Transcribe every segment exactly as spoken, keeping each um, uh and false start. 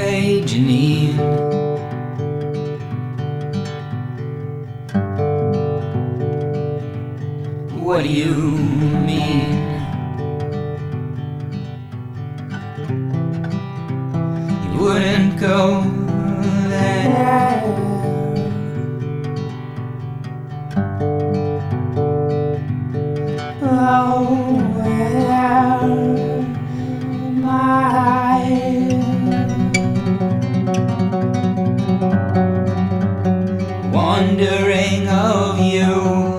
Hey Janine, what do you mean? You wouldn't go there. Oh, where am I? Wondering of you,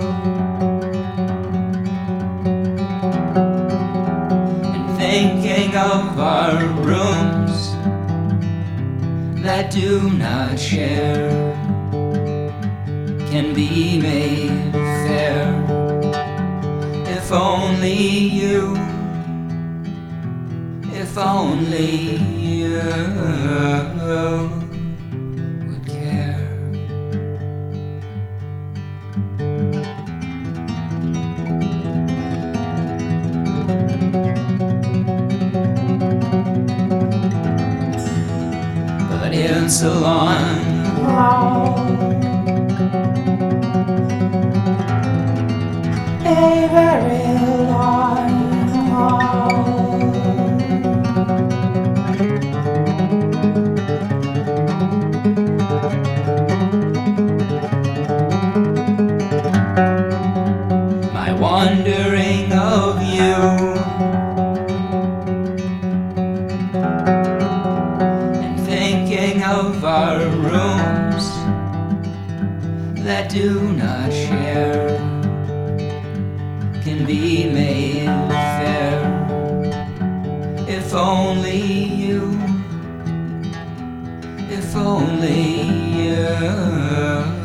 and thinking of our rooms that do not share can be made fair. If only you, if only you would care. But it's a long haul, a very long haul. My wandering of you, and thinking of our rooms that do not share can be made fair. If only you, if only you